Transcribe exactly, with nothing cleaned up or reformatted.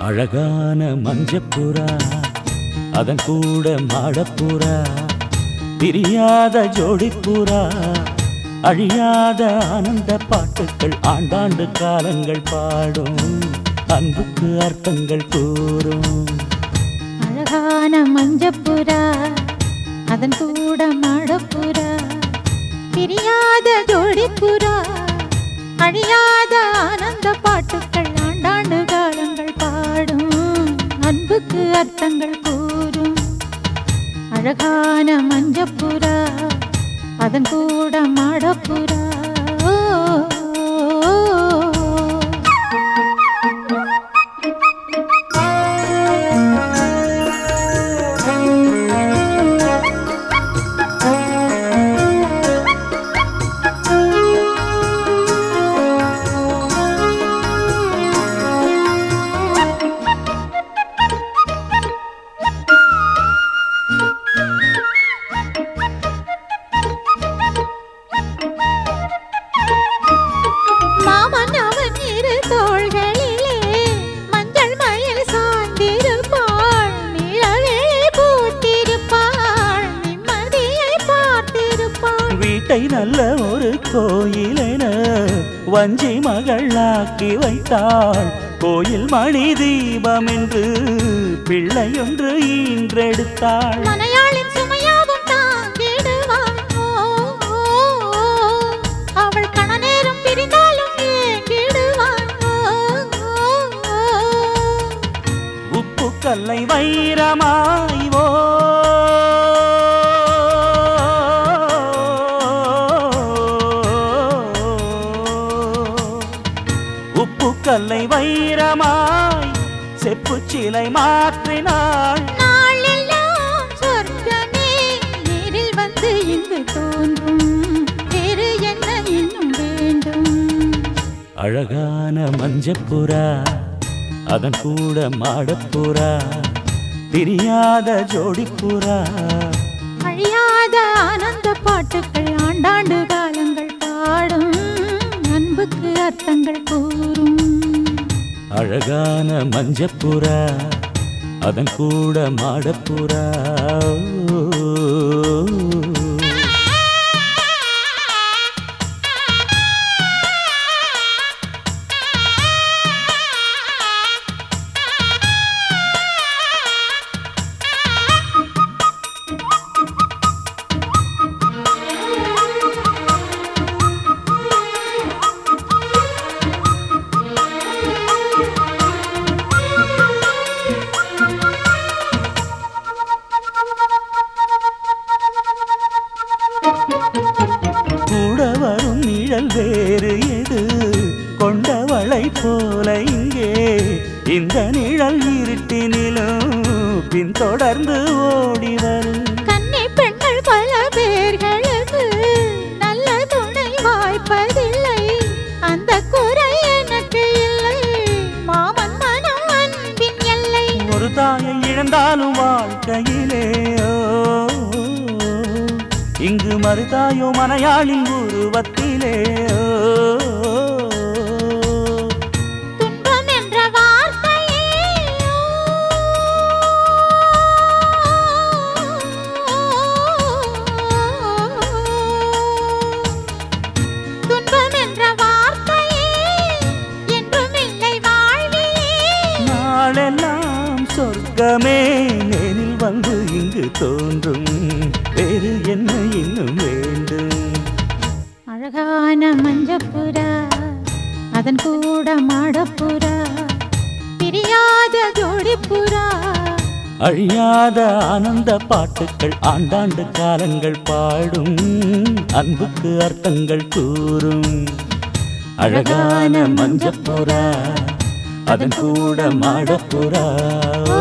அழகான மஞ்சப்புறா அதன் கூட மாடப்புறா பிரியாத ஜோடிப்புறா அழியாத ஆனந்த பாட்டுக்கள் ஆண்டாண்டு காலங்கள் பாடும் அன்புக்கு அர்த்தங்கள் கூறும். அழகான மஞ்சப்புறா அதன் கூட மாடப்புறா பிரியாத ஜோடிப்புறா அழியாத ஆனந்த பாட்டுக்கள் ஆண்டாண்டு காலங்கள் பாடும் அன்புக்கு அர்த்தங்கள் கூறும். அழகான மஞ்சப்புறா அதன் கூட மாடப்புறா நல்ல ஒரு கோயிலென வஞ்சி மகளாக்கி வைத்தாள். கோயில் மணி தீபம் என்று பிள்ளையொன்று ஈன்றெடுத்தாள். மனையாளின் சுமையாவும் தாங்கிடுவாள். அவள் கணநேரம் பிரிந்தாலும் ஏங்கிடுவாள். உப்பு கல்லை வைரமாய்வோ கல்லை வைரமாய் செப்பு சிலை மாற்றினாள். நாளெல்லாம் சொர்க்கமே நேரில் வந்து இங்கு தோன்றும். வேறு என்ன இன்னும் வேண்டும்? அழகான மஞ்சப்புறா அதன் கூட மாடப்புறா பிரியாத ஜோடிப்புறா அழியாத ஆனந்த பாட்டுக்கள் ஆண்டாண்டு காலங்கள் பாடும் அன்புக்கு அர்த்தங்கள் கூறும். அழகான மஞ்சப்புறா அதன் கூட மாடப்புறா கூட வரும் நிழல் வேறு எது கொண்டவளை போல இங்கே இந்த நிழல் இருட்டினிலும் பின்தொடர்ந்து ஓடி வரும். கன்னி பெண்கள் பல பேர்களுக்கு நல்ல துணை வாய்ப்பதில்லை. அந்த குறை எனக்கு இல்லை. மாமன் மனம் அன்பின் எல்லை. ஒரு தாயை இழந்தாலும் வாழ்க்கையிலே இங்கு மறுதாயோ மனையாளின் உருவத்திலே துன்பம் என்ற வார்த்தையே துன்பம் என்ற வார்த்தையே என்றும் இல்லை வாழ்விலே. நாளெல்லாம் சொர்க்கமே நேரில் வந்து இங்கு தோன்றும். வேறு என்ன இன்னும் வேண்டும்? அழகான மஞ்சப்புறா அதன் கூட மாடப்புறா பிரியாத ஜோடிப்புறா அழியாத ஆனந்த பாட்டுக்கள் ஆண்டாண்டு காலங்கள் பாடும் அன்புக்கு அர்த்தங்கள் கூறும். அழகான மஞ்சப்புறா அதன் கூட மாடப்புறா